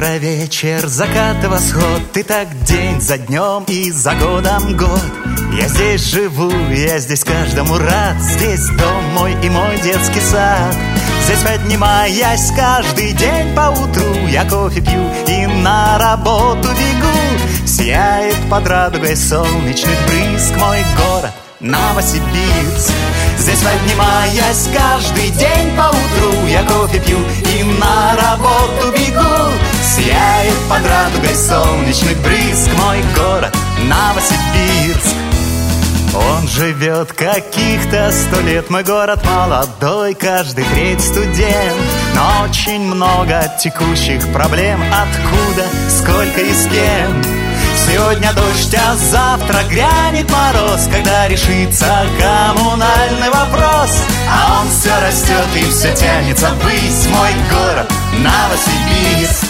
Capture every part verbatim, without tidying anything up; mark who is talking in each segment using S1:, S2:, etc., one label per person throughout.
S1: Утро, вечер, закат и восход. И так день за днем и за годом год. Я здесь живу, я здесь каждому рад. Здесь дом мой и мой детский сад. Здесь поднимаясь каждый день поутру, я кофе пью и на работу бегу. Сияет под радугой солнечный брызг мой город Новосибирск. Здесь поднимаясь каждый день поутру, я кофе пью и на работу бегу. Сияет под радугой солнечный брызг мой город Новосибирск. Он живет каких-то сто лет, мой город молодой, каждый третий студент. Но очень много текущих проблем, откуда, сколько и с кем. Сегодня дождь, а завтра грянет мороз, когда решится коммунальный вопрос. А он все растет и все тянется ввысь, мой город Новосибирск.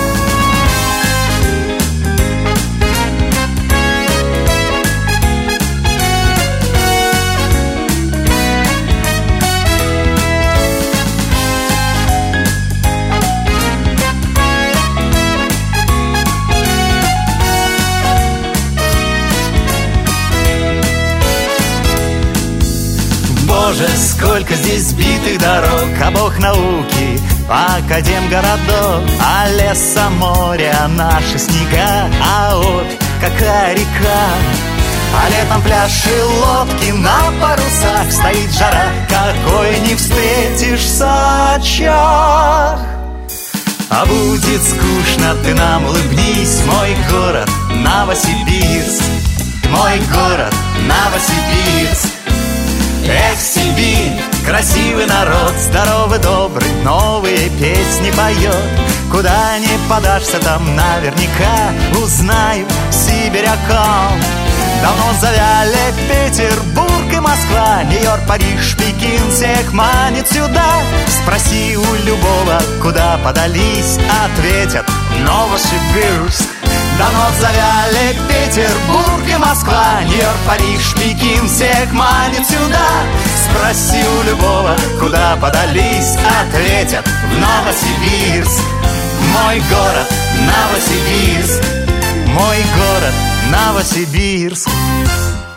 S1: Боже, сколько здесь битых дорог, а бог науки, академгородок. А леса, моря, наши снега, а Обь, какая река. А летом пляж и лодки на парусах, стоит жара, какой не встретишь в Сочах. А будет скучно, ты нам улыбнись, мой город Новосибирск. Мой город Новосибирск. Эх, Сибирь, красивый народ, здоровый, добрый, новые песни поет. Куда ни подашься, там наверняка узнают сибиряком. Давно завяли Петербург и Москва, Нью-Йорк, Париж, Пекин всех манит сюда. Спроси у любого, куда подались, ответят Новосибирск. Давно завяли Петербург и Москва, Нью-Йорк, Париж, Пекин всех манит сюда. Спроси у любого, куда подались, ответят в Новосибирск. Мой город Новосибирск. Мой город Новосибирск.